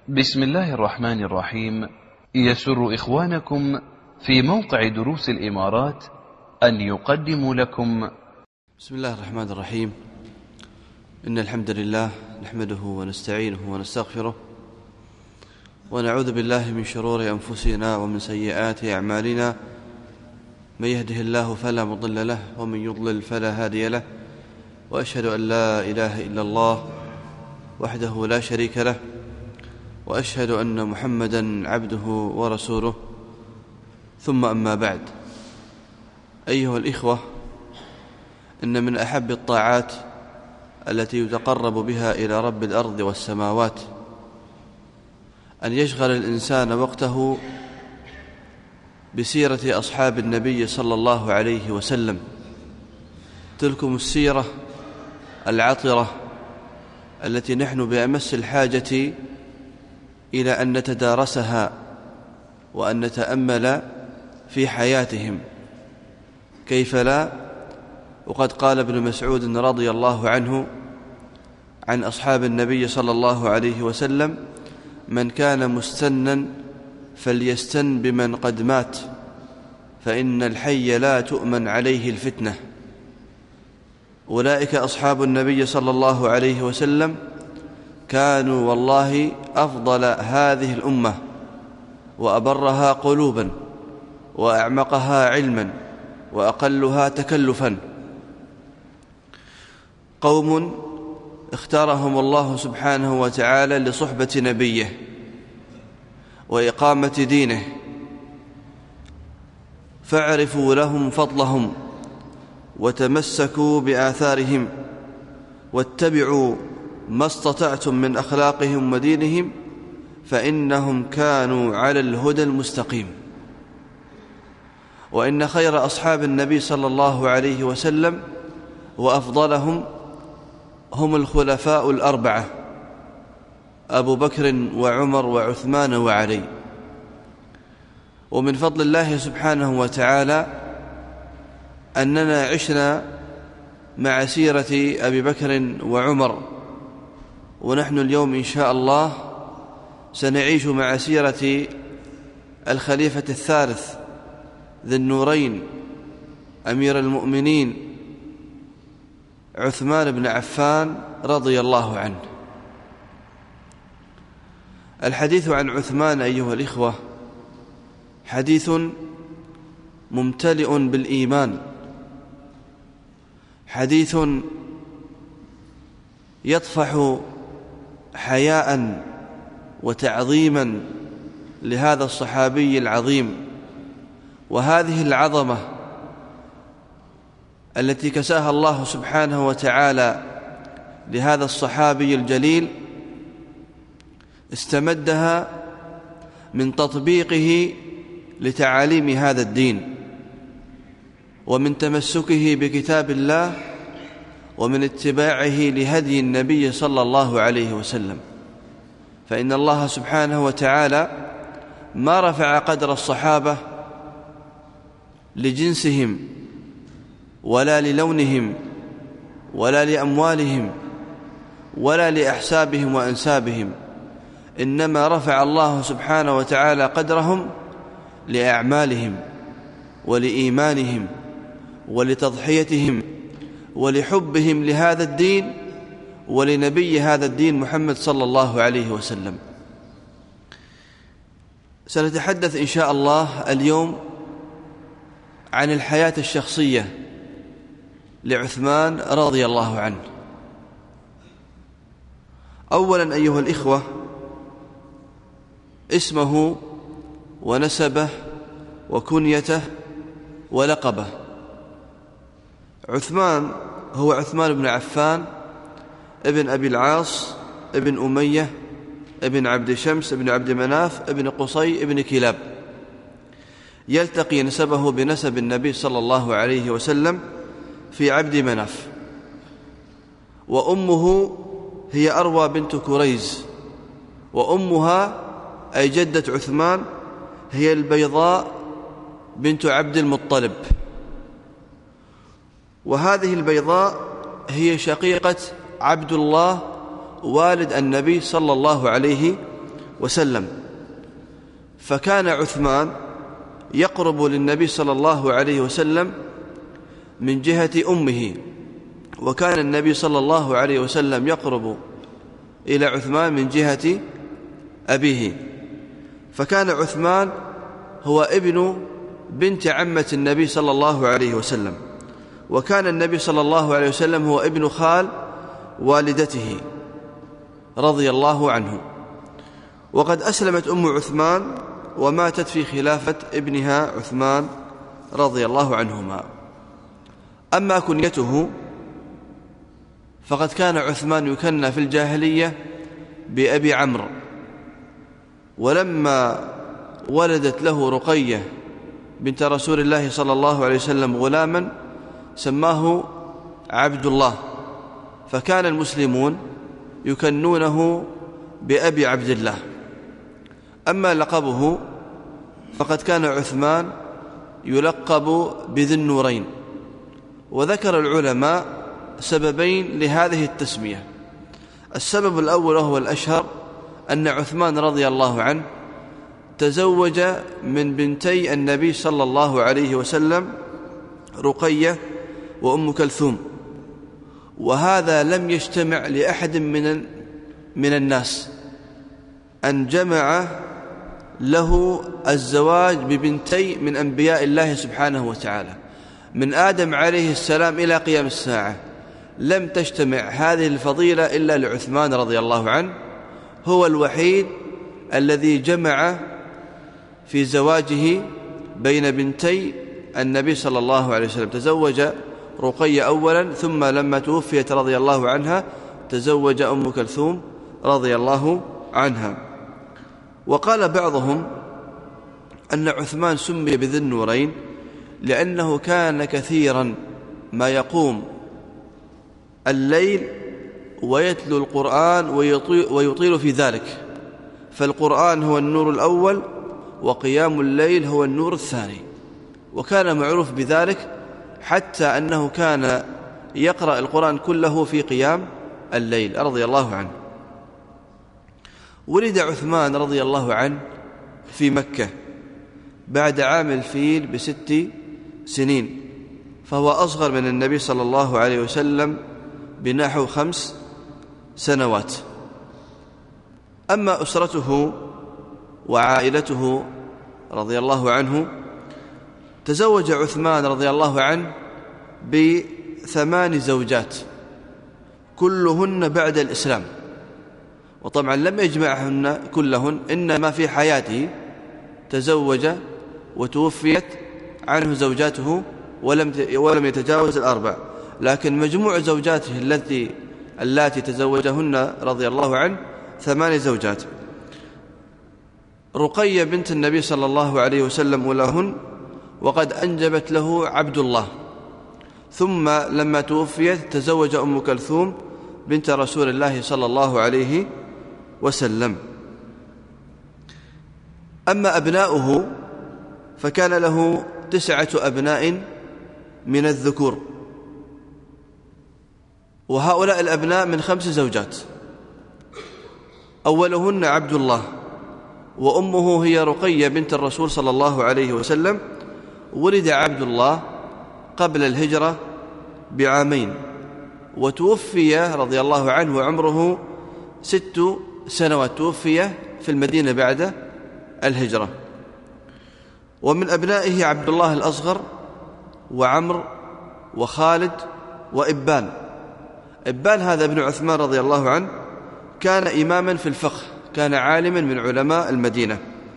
بسم الله الرحمن الرحيم. يسر إخوانكم في موقع دروس الإمارات أن يقدموا لكم بسم الله الرحمن الرحيم. إن الحمد لله نحمده ونستعينه ونستغفره ونعوذ بالله من شرور أنفسنا ومن سيئات أعمالنا. من يهده الله فلا مضل له ومن يضلل فلا هادي له، وأشهد أن لا إله إلا الله وحده لا شريك له، وأشهد أن محمدا عبده ورسوله. ثم أما بعد، أيها الإخوة، إن من أحب الطاعات التي يتقرب بها إلى رب الأرض والسماوات أن يشغل الإنسان وقته بسيرة أصحاب النبي صلى الله عليه وسلم. تلكم السيرة العطرة التي نحن بأمس الحاجة إلى أن نتدارسها وأن نتأمل في حياتهم. كيف لا؟ وقد قال ابن مسعود رضي الله عنه عن أصحاب النبي صلى الله عليه وسلم: من كان مستنا فليستن بمن قد مات، فإن الحي لا تؤمن عليه الفتنة. أولئك أصحاب النبي صلى الله عليه وسلم كانوا والله أفضل هذه الأمة وأبرها قلوبا وأعمقها علما وأقلها تكلفا. قوم اختارهم الله سبحانه وتعالى لصحبة نبيه وإقامة دينه، فاعرفوا لهم فضلهم وتمسكوا بآثارهم واتبعوا ما استطعتم من أخلاقهم ودينهم، فإنهم كانوا على الهدى المستقيم. وإن خير أصحاب النبي صلى الله عليه وسلم وأفضلهم هم الخلفاء الأربعة: أبو بكر وعمر وعثمان وعلي. ومن فضل الله سبحانه وتعالى أننا عشنا مع سيرة أبي بكر وعمر، ونحن اليوم إن شاء الله سنعيش مع سيرة الخليفة الثالث ذي النورين أمير المؤمنين عثمان بن عفان رضي الله عنه. الحديث عن عثمان أيها الإخوة حديث ممتلئ بالإيمان، حديث يطفح حياء وتعظيما لهذا الصحابي العظيم، وهذه العظمة التي كساها الله سبحانه وتعالى لهذا الصحابي الجليل استمدها من تطبيقه لتعاليم هذا الدين، ومن تمسكه بكتاب الله، ومن اتباعه لهدي النبي صلى الله عليه وسلم. فإن الله سبحانه وتعالى ما رفع قدر الصحابة لجنسهم ولا للونهم ولا لأموالهم ولا لأحسابهم وأنسابهم، إنما رفع الله سبحانه وتعالى قدرهم لأعمالهم ولإيمانهم ولتضحيتهم ولحبهم لهذا الدين ولنبي هذا الدين محمد صلى الله عليه وسلم. سنتحدث إن شاء الله اليوم عن الحياة الشخصية لعثمان رضي الله عنه. أولا أيها الإخوة، اسمه ونسبه وكنيته ولقبه. عثمان هو عثمان بن عفان ابن أبي العاص ابن أمية ابن عبد شمس ابن عبد مناف ابن قصي ابن كلاب، يلتقي نسبه بنسب النبي صلى الله عليه وسلم في عبد مناف. وأمه هي أروى بنت كريز، وأمها أي جدة عثمان هي البيضاء بنت عبد المطلب. وهذه البيضاء هي شقيقة عبد الله والد النبي صلى الله عليه وسلم. فكان عثمان يقرب للنبي صلى الله عليه وسلم من جهة أمه، وكان النبي صلى الله عليه وسلم يقرب إلى عثمان من جهة أبيه. فكان عثمان هو ابن بنت عمة النبي صلى الله عليه وسلم، وكان النبي صلى الله عليه وسلم هو ابن خال والدته رضي الله عنه. وقد أسلمت أم عثمان وماتت في خلافة ابنها عثمان رضي الله عنهما. أما كنيته فقد كان عثمان يكنى في الجاهلية بأبي عمرو، ولما ولدت له رقية بنت رسول الله صلى الله عليه وسلم غلاما سماه عبد الله، فكان المسلمون يكنونه بأبي عبد الله. أما لقبه فقد كان عثمان يلقب بذي النورين، وذكر العلماء سببين لهذه التسمية. السبب الأول وهو الأشهر أن عثمان رضي الله عنه تزوج من بنتي النبي صلى الله عليه وسلم رقية وأم كلثوم، وهذا لم يجتمع لأحد من الناس أن جمع له الزواج ببنتي من أنبياء الله سبحانه وتعالى من آدم عليه السلام إلى قيام الساعة. لم تجتمع هذه الفضيلة إلا لعثمان رضي الله عنه، هو الوحيد الذي جمع في زواجه بين بنتي النبي صلى الله عليه وسلم. تزوج رقية أولا، ثم لما توفيت رضي الله عنها تزوج أم كلثوم رضي الله عنها. وقال بعضهم أن عثمان سمي بذي النورين لأنه كان كثيرا ما يقوم الليل ويتلو القرآن ويطيل في ذلك، فالقرآن هو النور الأول وقيام الليل هو النور الثاني، وكان معروف بذلك حتى أنه كان يقرأ القرآن كله في قيام الليل رضي الله عنه. ولد عثمان رضي الله عنه في مكة بعد عام الفيل ب6 سنين، فهو أصغر من النبي صلى الله عليه وسلم بنحو 5 سنوات. أما أسرته وعائلته رضي الله عنه، تزوج عثمان رضي الله عنه ب8 زوجات كلهن بعد الإسلام، وطبعا لم يجمعهن كلهن، إنما في حياته تزوج وتوفيت عنه زوجاته ولم يتجاوز 4، لكن مجموع زوجاته التي تزوجهن رضي الله عنه 8 زوجات. رقية بنت النبي صلى الله عليه وسلم أولاهن، وقد أنجبت له عبد الله، ثم لما توفيت تزوج أم كلثوم بنت رسول الله صلى الله عليه وسلم. أما أبناؤه فكان له 9 أبناء من الذكور، وهؤلاء الأبناء من 5 زوجات، أولهن عبد الله، وأمه هي رقية بنت الرسول صلى الله عليه وسلم. ولد عبد الله قبل الهجرة ب2 وتوفي رضي الله عنه وعمره 6 سنوات، توفي في المدينة بعد الهجرة. ومن أبنائه عبد الله الأصغر وعمر وخالد وإبان. إبان هذا ابن عثمان رضي الله عنه كان إماما في الفقه، كان عالما من علماء المدينة،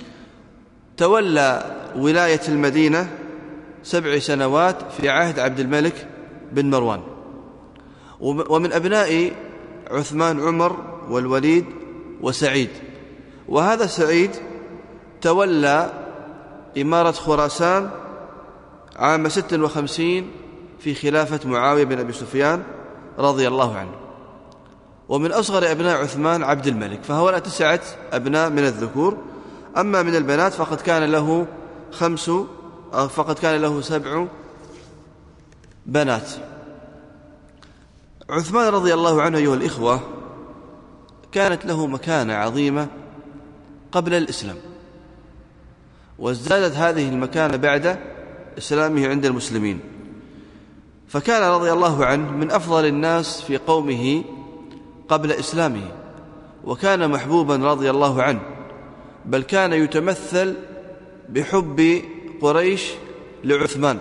تولى ولاية المدينة 7 سنوات في عهد عبد الملك بن مروان. ومن أبناء عثمان عمر والوليد وسعيد، وهذا سعيد تولى إمارة خراسان عام 56 في خلافة معاوية بن أبي سفيان رضي الله عنه. ومن أصغر أبناء عثمان عبد الملك، فهؤلاء 9 أبناء من الذكور. أما من البنات فقد كان له 7 بنات. عثمان رضي الله عنه أيها الإخوة كانت له مكانة عظيمة قبل الإسلام، وازدادت هذه المكانة بعد إسلامه عند المسلمين، فكان رضي الله عنه من أفضل الناس في قومه قبل إسلامه، وكان محبوبا رضي الله عنه، بل كان يتمثل بحب قريش لعثمان.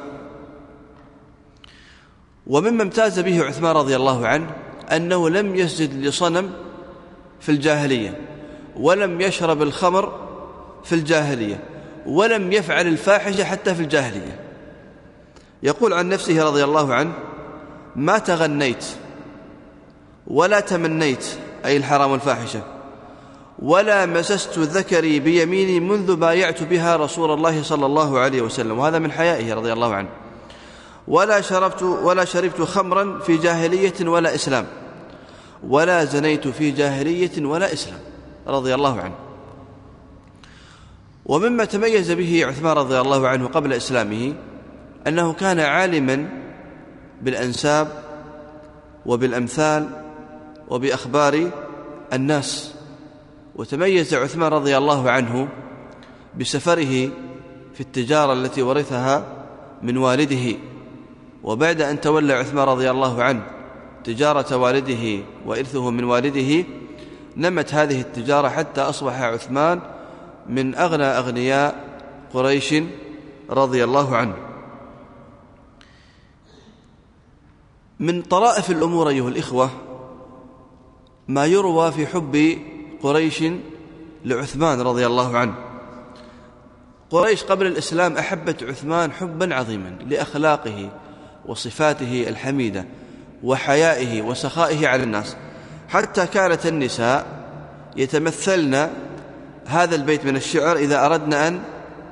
ومما امتاز به عثمان رضي الله عنه أنه لم يسجد لصنم في الجاهلية، ولم يشرب الخمر في الجاهلية، ولم يفعل الفاحشة حتى في الجاهلية. يقول عن نفسه رضي الله عنه: ما تغنيت ولا تمنيت، أي الحرام والفاحشة، ولا مسست ذكري بيميني منذ بايعت بها رسول الله صلى الله عليه وسلم، وهذا من حيائه رضي الله عنه، ولا شربت خمرا في جاهلية ولا إسلام، ولا زنيت في جاهلية ولا إسلام، رضي الله عنه. ومما تميز به عثمان رضي الله عنه قبل إسلامه أنه كان عالما بالأنساب وبالأمثال وبأخبار الناس. وتميز عثمان رضي الله عنه بسفره في التجارة التي ورثها من والده، وبعد أن تولى عثمان رضي الله عنه تجارة والده وإرثه من والده، نمت هذه التجارة حتى أصبح عثمان من أغنى أغنياء قريش رضي الله عنه. من طرائف الأمور أيها الإخوة ما يروى في حب قريش لعثمان رضي الله عنه. قريش قبل الإسلام أحبت عثمان حبا عظيما لأخلاقه وصفاته الحميدة وحيائه وسخائه على الناس، حتى كانت النساء يتمثلن هذا البيت من الشعر إذا أردنا أن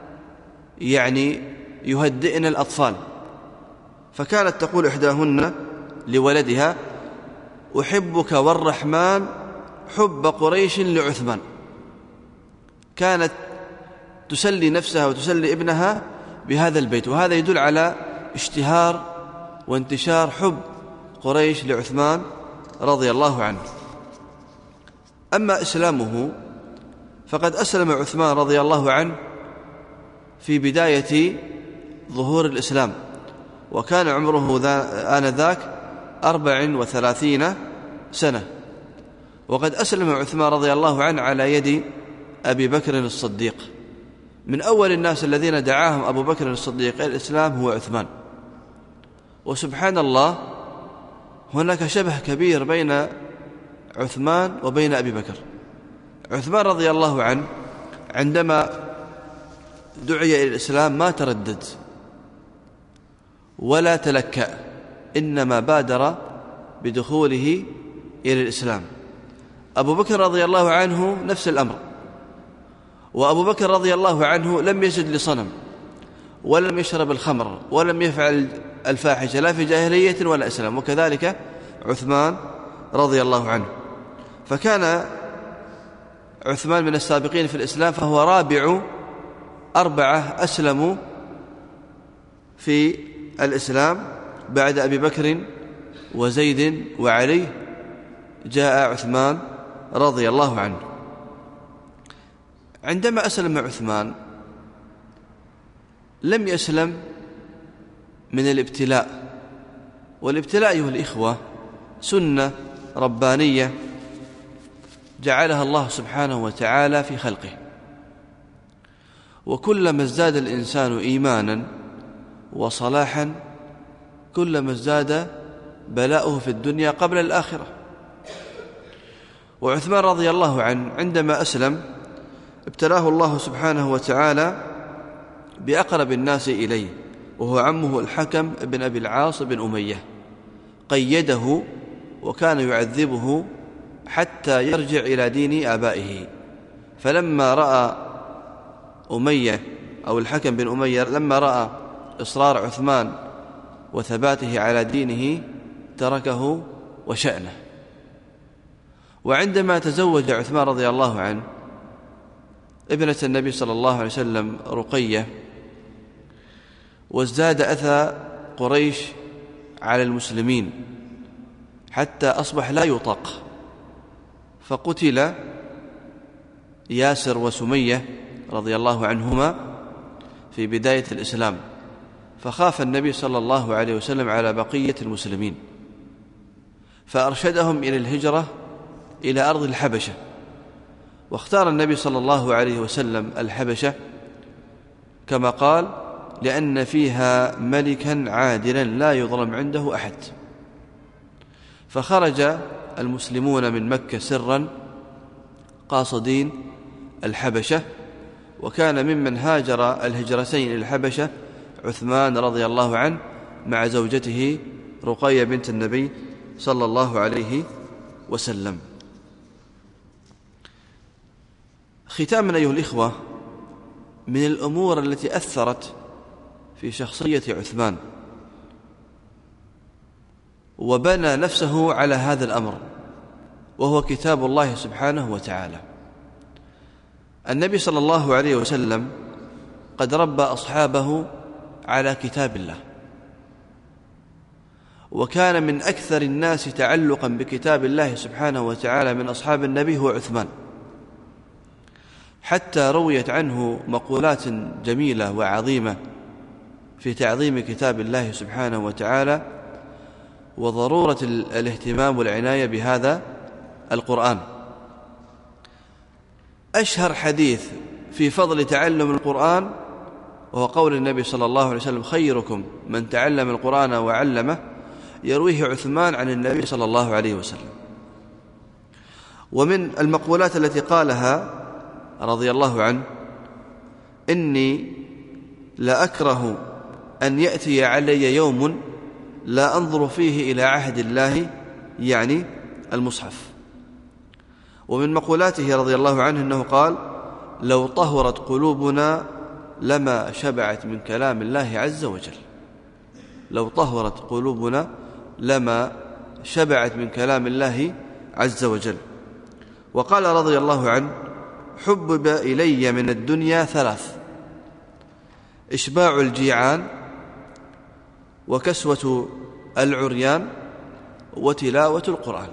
يهدئن الأطفال، فكانت تقول إحداهن لولدها: أحبك والرحمن حب قريش لعثمان. كانت تسلي نفسها وتسلي ابنها بهذا البيت، وهذا يدل على اشتهار وانتشار حب قريش لعثمان رضي الله عنه. أما إسلامه فقد أسلم عثمان رضي الله عنه في بداية ظهور الإسلام، وكان عمره آنذاك 34 سنة، وقد أسلم عثمان رضي الله عنه على يد أبي بكر الصديق. من أول الناس الذين دعاهم أبو بكر الصديق إلى الإسلام هو عثمان. وسبحان الله هناك شبه كبير بين عثمان وبين أبي بكر. عثمان رضي الله عنه عندما دعي إلى الإسلام ما تردد ولا تلكأ، إنما بادر بدخوله إلى الإسلام. أبو بكر رضي الله عنه نفس الأمر، وأبو بكر رضي الله عنه لم يسجد لصنم، ولم يشرب الخمر، ولم يفعل الفاحشة لا في جاهلية ولا إسلام، وكذلك عثمان رضي الله عنه. فكان عثمان من السابقين في الإسلام، فهو رابع 4 أسلموا في الإسلام بعد أبي بكر وزيد وعلي، جاء عثمان رضي الله عنه. عندما أسلم عثمان لم يسلم من الابتلاء، والابتلاء أيها الإخوة سنة ربانية جعلها الله سبحانه وتعالى في خلقه، وكلما ازداد الإنسان إيمانا وصلاحا كلما ازداد بلاؤه في الدنيا قبل الآخرة. وعثمان رضي الله عنه عندما أسلم ابتلاه الله سبحانه وتعالى بأقرب الناس إليه، وهو عمه الحكم بن أبي العاص بن أمية، قيده وكان يعذبه حتى يرجع إلى دين آبائه. فلما رأى أمية أو الحكم بن أمية لما رأى إصرار عثمان وثباته على دينه تركه وشأنه. وعندما تزوج عثمان رضي الله عنه ابنة النبي صلى الله عليه وسلم رقية، وازداد أذى قريش على المسلمين حتى أصبح لا يطاق، فقتل ياسر وسمية رضي الله عنهما في بداية الإسلام، فخاف النبي صلى الله عليه وسلم على بقية المسلمين، فأرشدهم إلى الهجرة إلى أرض الحبشة. واختار النبي صلى الله عليه وسلم الحبشة كما قال: لأن فيها ملكا عادلا لا يظلم عنده أحد. فخرج المسلمون من مكة سرا قاصدين الحبشة، وكان ممن هاجر الهجرتين إلى الحبشة عثمان رضي الله عنه مع زوجته رقية بنت النبي صلى الله عليه وسلم. ختاما أيها الإخوة، من الأمور التي أثرت في شخصية عثمان وبنى نفسه على هذا الأمر وهو كتاب الله سبحانه وتعالى. النبي صلى الله عليه وسلم قد ربى أصحابه على كتاب الله، وكان من أكثر الناس تعلقا بكتاب الله سبحانه وتعالى من أصحاب النبي هو عثمان، حتى رويت عنه مقولات جميلة وعظيمة في تعظيم كتاب الله سبحانه وتعالى وضرورة الاهتمام والعناية بهذا القرآن. أشهر حديث في فضل تعلم القرآن وهو قول النبي صلى الله عليه وسلم: خيركم من تعلم القرآن وعلمه، يرويه عثمان عن النبي صلى الله عليه وسلم. ومن المقولات التي قالها رضي الله عنه: إني لأكره أن يأتي علي يوم لا أنظر فيه إلى عهد الله، يعني المصحف. ومن مقولاته رضي الله عنه أنه قال: لو طهرت قلوبنا لما شبعت من كلام الله عز وجل. لو طهرت قلوبنا لما شبعت من كلام الله عز وجل. وقال رضي الله عنه: حبب إلي من الدنيا ثلاث: إشباع الجيعان، وكسوة العريان، وتلاوة القرآن.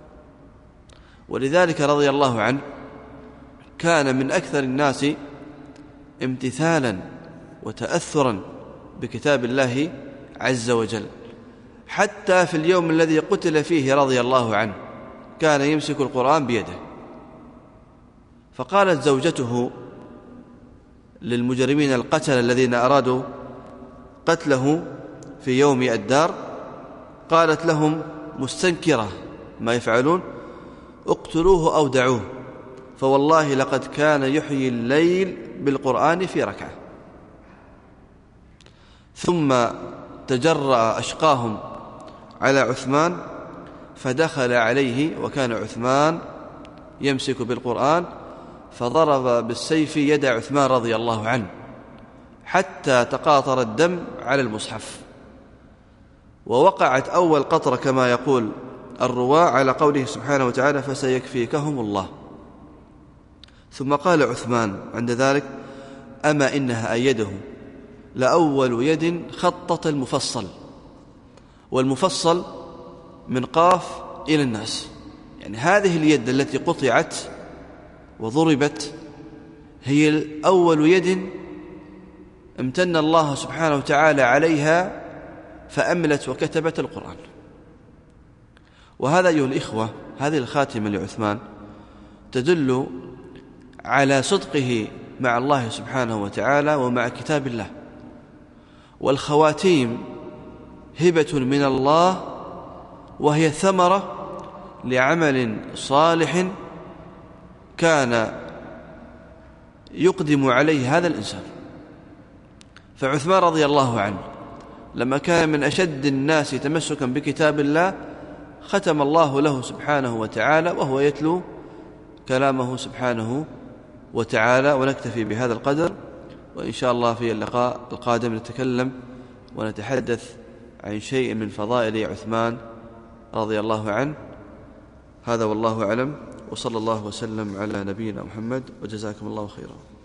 ولذلك رضي الله عنه كان من أكثر الناس امتثالا وتأثرا بكتاب الله عز وجل، حتى في اليوم الذي قتل فيه رضي الله عنه كان يمسك القرآن بيده. فقالت زوجته للمجرمين القتل الذين أرادوا قتله في يوم الدار، قالت لهم مستنكرة ما يفعلون: اقتلوه أو دعوه، فوالله لقد كان يحيي الليل بالقرآن في ركعة. ثم تجرأ أشقاهم على عثمان فدخل عليه، وكان عثمان يمسك بالقرآن، فضرب بالسيف يد عثمان رضي الله عنه حتى تقاطر الدم على المصحف، ووقعت أول قطرة كما يقول الرواة على قوله سبحانه وتعالى: فسيكفيكهم الله. ثم قال عثمان عند ذلك: أما إنها أيده لأول يد خطط المفصل، والمفصل من قاف إلى الناس، يعني هذه اليد التي قطعت وضربت هي أول يد امتن الله سبحانه وتعالى عليها فأملت وكتبت القرآن. وهذا أيها الإخوة، هذه الخاتمة لعثمان تدل على صدقه مع الله سبحانه وتعالى ومع كتاب الله. والخواتيم هبة من الله، وهي ثمرة لعمل صالح كان يقدم عليه هذا الإنسان. فعثمان رضي الله عنه لما كان من أشد الناس تمسكا بكتاب الله ختم الله له سبحانه وتعالى وهو يتلو كلامه سبحانه وتعالى. ونكتفي بهذا القدر، وإن شاء الله في اللقاء القادم نتكلم ونتحدث عن شيء من فضائل عثمان رضي الله عنه. هذا والله أعلم، وصلى الله وسلم على نبينا محمد، وجزاكم الله خيرا.